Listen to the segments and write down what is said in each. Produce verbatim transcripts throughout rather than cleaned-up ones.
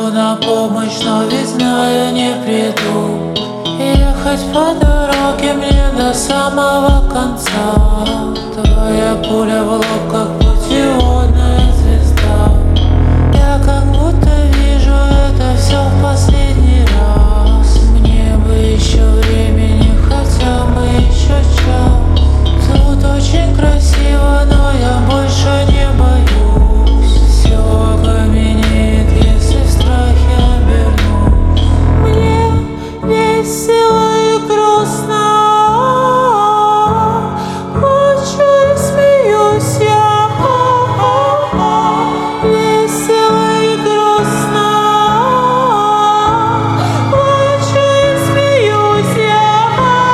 зову на помощь, но ведь знаю, не приду. Ехать по дороге мне до самого конца. Твоя пуля в лоб, как путеводная звезда. Я как будто вижу это все в последний раз. Мне бы еще времени, хотя бы еще час. Тут очень красиво, но я больше не боюсь. Все каменеет, если в страхе обернусь. Мне весело и грустно, плачу и смеюсь я. Весело и грустно, плачу и смеюсь я.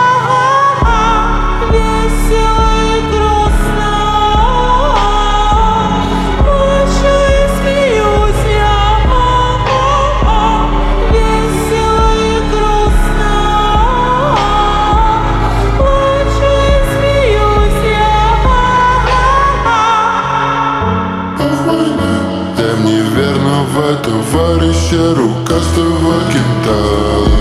Весело и грустно, плачу и смеюсь я. Весело и грустно, плачу и смеюсь я. Тем неверного товарища рукастого кента.